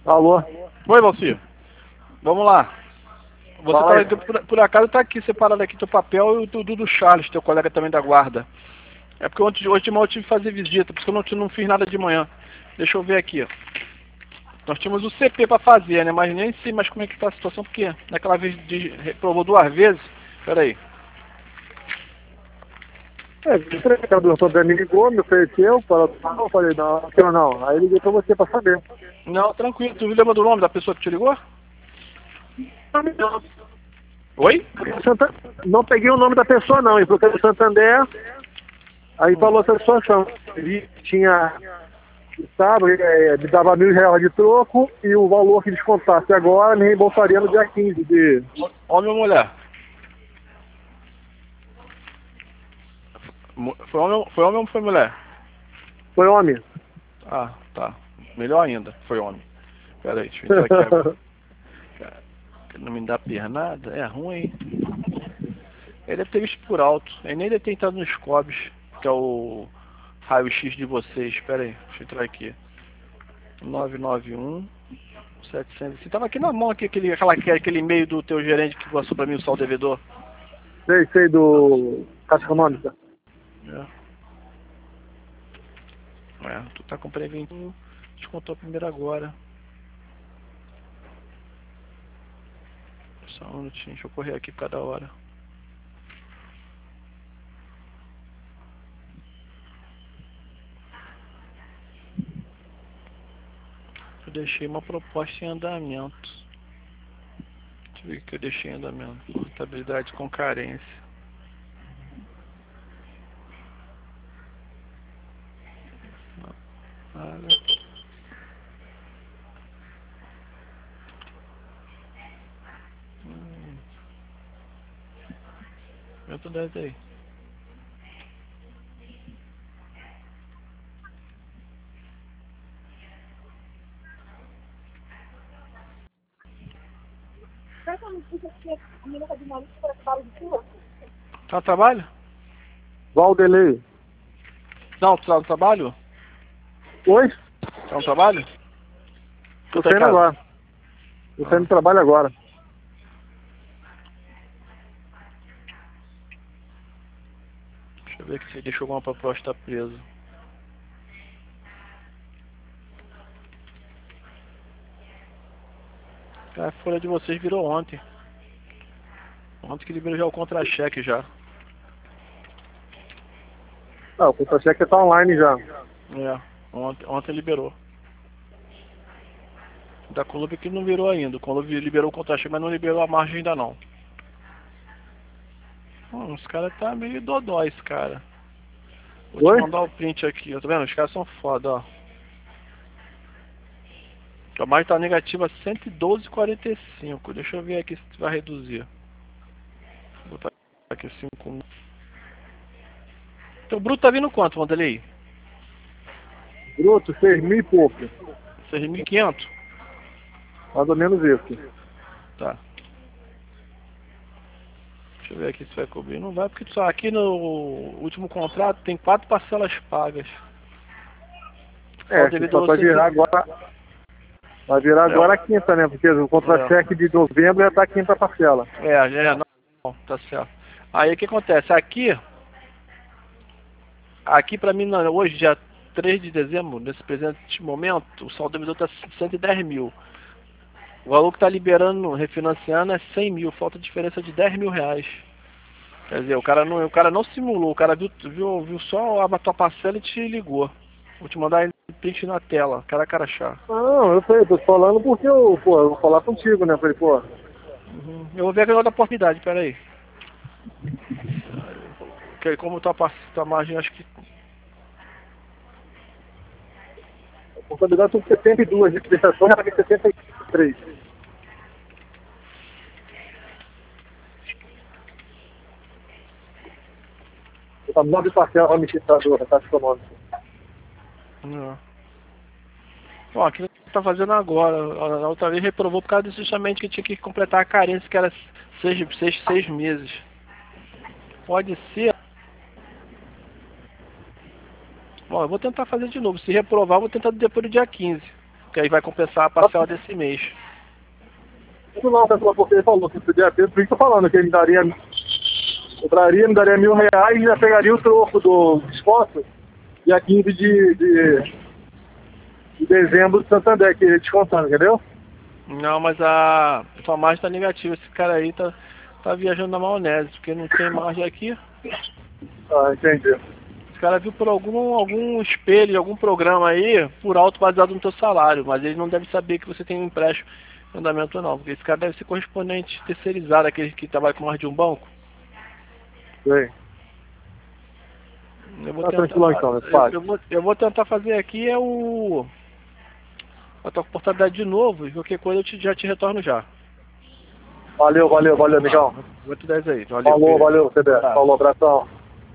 Alô? Oi, Valcir. Vamos lá. Você Fala tá, aí. por acaso tá aqui separado aqui teu papel e o do Charles, teu colega também da guarda. É porque hoje de manhã eu tive que fazer visita, por isso que eu não fiz nada de manhã. Deixa eu ver aqui, ó. Nós tínhamos o CP para fazer, né? Mas nem sei mais como é que tá a situação, porque naquela vez reprovou 2 vezes. Pera aí. O entregador também me ligou, me ofereceu, eu falei, não, quero não. Aí liguei pra você pra saber. Não, tranquilo. Tu lembra do nome da pessoa que te ligou? Não, Oi? não peguei o nome da pessoa não, ele falou que era de Santander, aí falou essa situação. Ele tinha, sabe, me dava R$ 1.000 de troco e o valor que descontasse agora me reembolsaria no dia 15 de... Homem ou mulher? Foi homem ou foi mulher? Foi homem. Ah, tá. Melhor ainda, foi homem. Pera aí, deixa eu entrar aqui agora. Cara, não me dá pernada? É ruim. Ele deve ter visto por alto. Ele nem deve ter entrado nos COBs, que é o raio-x de vocês. Pera aí, deixa eu entrar aqui. 991 700. Você tava aqui na mão, aqui, aquele e-mail do teu gerente que passou pra mim o saldo devedor. Sei do Caixa Econômica. Tu tá com preventivo. Descontou primeiro agora. Só um minutinho, deixa eu correr aqui por cada hora. Eu deixei uma proposta em andamento. Deixa eu ver o que eu deixei em andamento. Portabilidade com carência. Nada. Eu tô 10 aí. Tá no trabalho? Valdelei. Não, tu tá no trabalho? Oi? Tá no trabalho? Tu Tô tá em saindo casa? agora. Tô saindo do trabalho agora. Deixa eu ver se ele deixou alguma proposta presa. A folha de vocês virou ontem. Ontem que liberou já o contra-cheque já. Ah, o contra-cheque tá online já. É, ontem liberou. Da Colômbia que não virou ainda. O Colômbia liberou o contra-cheque, mas não liberou a margem ainda não. Os caras tá meio dodóis, cara. Vou te Oi? mandar o print aqui, ó. Tá vendo? Os caras são foda, ó. A margem tá negativa 112,45. Deixa eu ver aqui se vai reduzir. Vou botar aqui 5. Então o bruto tá vindo quanto, Wanderlei? Bruto, 6.000 e pouco. 6.500? Mais ou menos isso. Tá. Deixa eu ver aqui se vai cobrir. Não vai, porque só aqui no último contrato tem 4 parcelas pagas. Só o Só devedor vai virar agora. Vai virar agora a quinta, né? Porque o contra-cheque de novembro já tá a quinta parcela. Não, tá certo. Aí o que acontece? Aqui pra mim, hoje, dia 3 de dezembro, nesse presente momento, o saldo devedor tá 110 mil. O valor que tá liberando, refinanciando, é 100 mil. Falta diferença de 10 mil reais. Quer dizer, o cara não simulou, o cara viu só a tua parcela e te ligou. Vou te mandar ele print na tela, cara chá. Não, eu sei, tô te falando porque eu vou falar contigo, né? Falei, Eu vou ver aquela da oportunidade, pera aí. Como tua margem, acho que... a contabilidade são 72 de prestação, já paguei 73. Tá 9 parcelas administradora, taxa econômica. Não. Bom, aqui tá fazendo agora. A outra vez reprovou por causa disso justamente que tinha que completar a carência, que era 6 meses. Pode ser. Bom, eu vou tentar fazer de novo. Se reprovar, eu vou tentar depois do dia 15. que aí vai compensar a parcela desse mês. Não, pessoal, porque ele falou que se der tempo, por isso que eu tô falando, que ele me daria R$ 1.000 e já pegaria o troco do desconto dia 15 de dezembro do Santander, que ele descontando, entendeu? Não, mas a sua margem tá negativa. Esse cara aí tá viajando na maionese, porque não tem margem aqui. Ah, entendi. Esse cara viu por algum espelho, algum programa aí, por alto baseado no teu salário, mas ele não deve saber que você tem um empréstimo em andamento não, porque esse cara deve ser correspondente terceirizado, aquele que trabalha com mais de um banco. Bem. Eu vou Tá tentar, tranquilo então, eu vou tentar fazer aqui a tua portabilidade de novo, e qualquer coisa já te retorno já. Valeu, amigão. Vou te dar isso aí. Valeu, Falou, CB. Falou, abração.